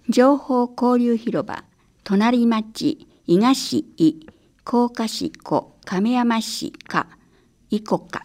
情報交流広場、隣町、伊賀市伊、甲賀市古、亀山市加、伊古賀。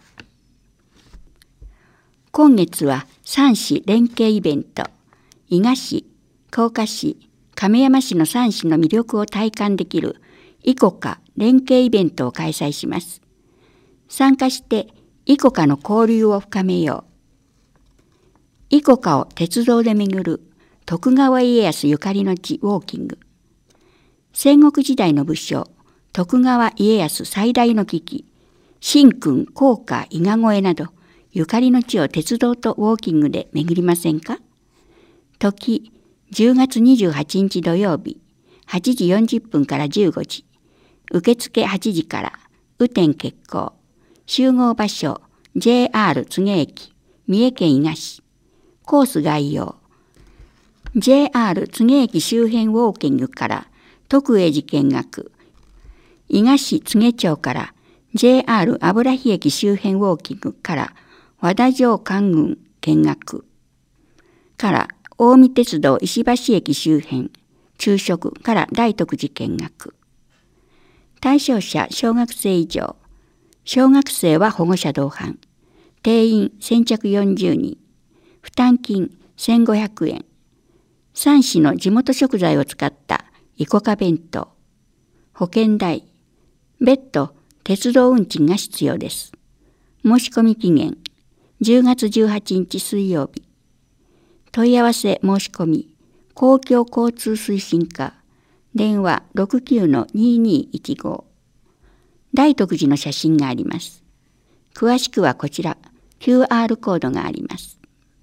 今月は3市連携イベント、伊賀市、甲賀市、亀山市の3市の魅力を体感できる伊古賀連携イベントを開催します。参加して伊古賀の交流を深めよう。伊古賀を鉄道で巡る徳川家康ゆかりの地ウォーキング。戦国時代の武将、徳川家康最大の危機、神君甲賀伊賀越えなど、ゆかりの地を鉄道とウォーキングで巡りませんか？時、10月28日土曜日、8時40分から15時。受付8時から、雨天決行。集合場所、JR 柘植駅、三重県伊賀市。コース概要。JR 柘植駅周辺ウォーキングから徳永寺見学。伊賀市柘植町から JR 油木駅周辺ウォーキングから和田城官軍見学。から近江鉄道石橋駅周辺、昼食から大徳寺見学。対象者小学生以上。小学生は保護者同伴。定員先着40人。負担金1500円。3市の地元食材を使った伊古賀弁当。保険代。別途鉄道運賃が必要です。申し込み期限10月18日水曜日。問い合わせ申し込み公共交通推進課電話 69-2215。大徳寺の写真があります。詳しくはこちら QR コードがあります。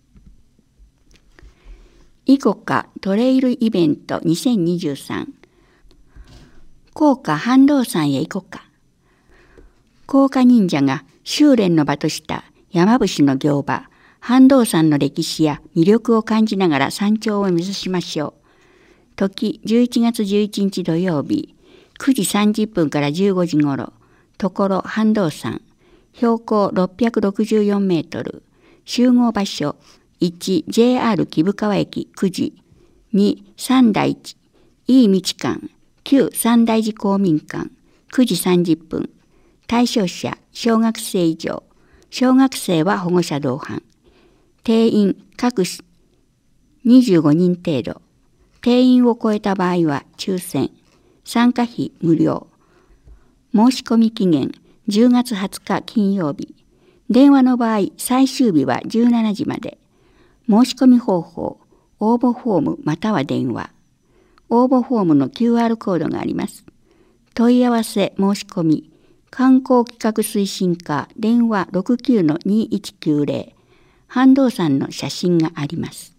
伊古賀トレイルイベント2023。甲賀飯道山へ行こうか。甲賀忍者が修練の場とした山伏の行場、飯道山の歴史や魅力を感じながら山頂を目指しましょう。時11月11日土曜日、9時30分から15時ごろ、所飯道山、標高664メートル、集合場所、1、JR 木生川駅9時、2、三大寺、いい道館、旧三大寺公民館、9時30分、対象者、小学生以上、小学生は保護者同伴、定員各25人程度、定員を超えた場合は抽選、参加費無料、申し込み期限10月20日金曜日、電話の場合最終日は17時まで、申し込み方法、応募フォームまたは電話。応募フォームの QR コードがあります。問い合わせ申し込み、観光企画推進課電話 69-2190。飯道山の写真があります。